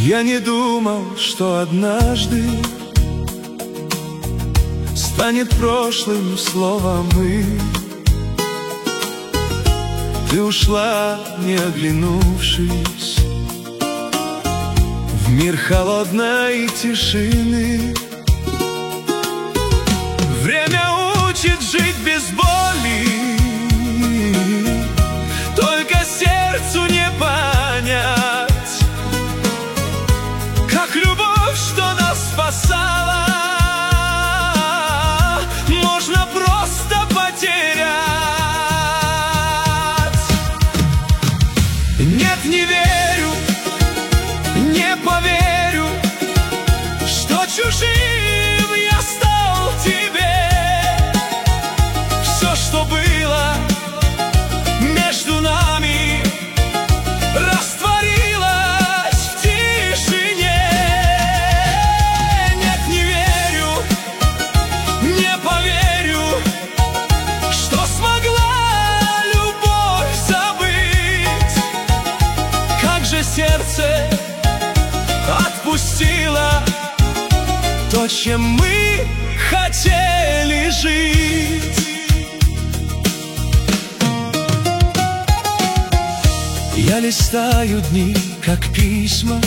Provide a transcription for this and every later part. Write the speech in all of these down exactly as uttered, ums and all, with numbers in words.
Я не думал, что однажды станет прошлым словом «мы». Ты ушла, не оглянувшись, в мир холодной тишины. Время учит жить без боли, только сердцу не понять, как любовь, что нас спасала, можно просто потерять. Нет, не верю, не поверю, что чужим я стал тебе. Все, что было между нами, растворилось в тишине. Нет, не верю, не поверю, что смогла любовь забыть. Как же сердце отпустило то, чем мы хотели жить. Я листаю дни, как письма,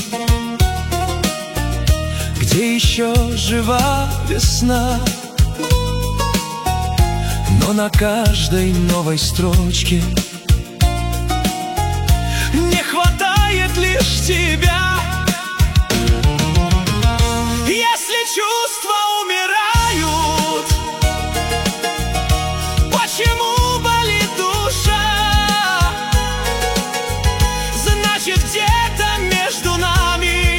где еще жива весна, но на каждой новой строчке не хватает лишь тебя. Если чувства умирают, почему болит душа? Значит, где-то между нами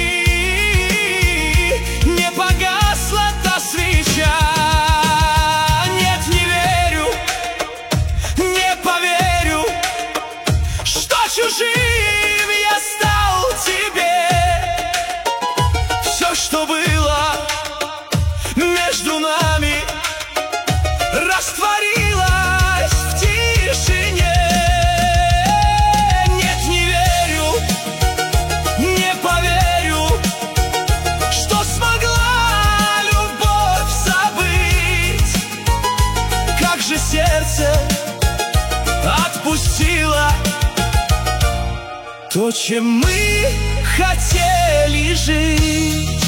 не погасла та свеча. Нет, не верю, не поверю, что чужим я стал тебе. Все, что было между нами, растворилось в тишине. Нет, не верю, не поверю, что смогла любовь забыть. Как же сердце отпустило то, чем мы хотели жить.